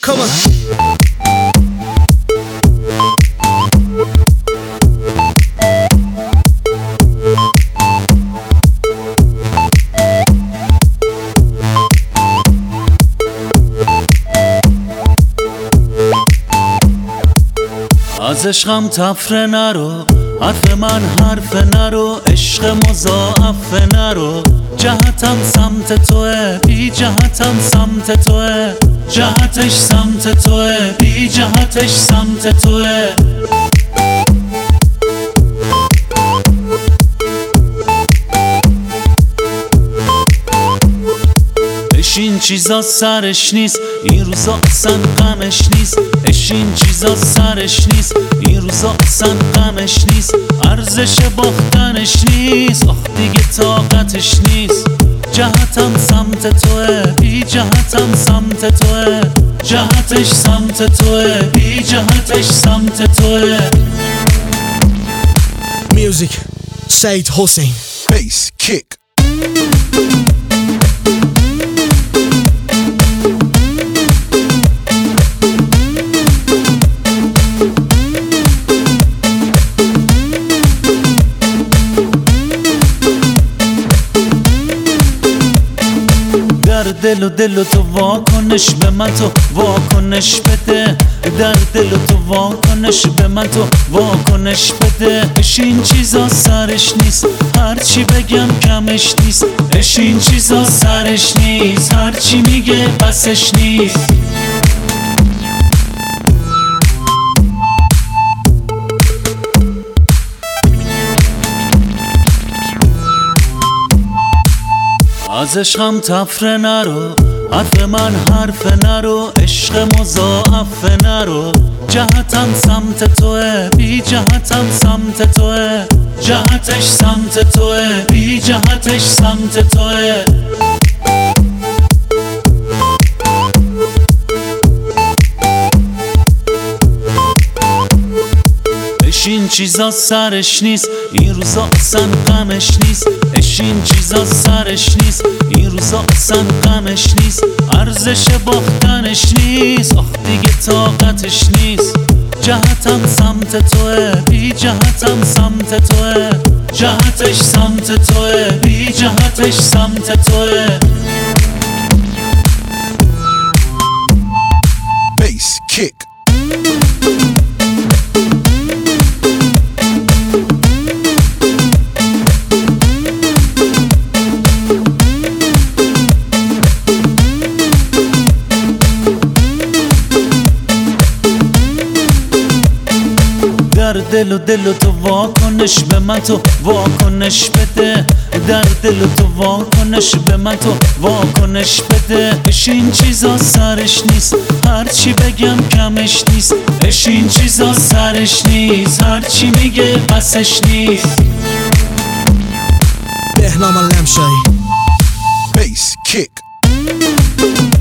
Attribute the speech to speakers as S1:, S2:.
S1: Come on.
S2: از عشقم تفره نرو، حرف من حرف نرو، عشق مضاعف نرو. جهتم سمت توه، بی جهتم سمت توه، جهتش سمت توه، بی جهتش سمت توه. این چیزا سرش نیست، این روزا اصلا غمش نیست. این چیزا سرش نیست، این روزا اصلا غمش نیست. ارزش باختنش نیست، آخ دیگه طاقتش نیست. جهتم سمت توه، بی جهتم سمت توه، جهتش سمت توه، بی جهتش سمت توه.
S1: Music, Said Hossein.
S3: Bass kick.
S2: در دل و تو واکنش به من، تو واکنش بده. در دل و تو واکنش به من، تو واکنش بده. این چیزا سرش نیست، هرچی بگم کمش نیست. این چیزا سرش نیست، هرچی میگه بسش نیست. از عشقم تفره نرو، حرف من حرف نرو، عشق مضاعف نرو. جهتم سمت توه، بی جهتم سمت توه، جهتش سمت توه، بی جهتش سمت توه. این چیزا سرش نیست، این روزا اصلا غمش نیست. این چیزا سرش نیست، این روزا اصلا غمش نیست. ارزش باختنش نیست، آخ دیگه طاقتش نیست. جهتم سمت توه، بی جهتم سمت توه، جهتش سمت توه، بی جهتش سمت توه.
S3: Bass kick.
S2: در دل و تو واکنش به من، تو واکنش بده. در دل و تو واکنش به من، تو واکنش بده. این چیزا سرش نیست، هرچی بگم کمش نیست. این چیزا سرش نیست، هرچی میگه بسش نیست.
S1: بهنام اللمشایی.
S3: Bass kick.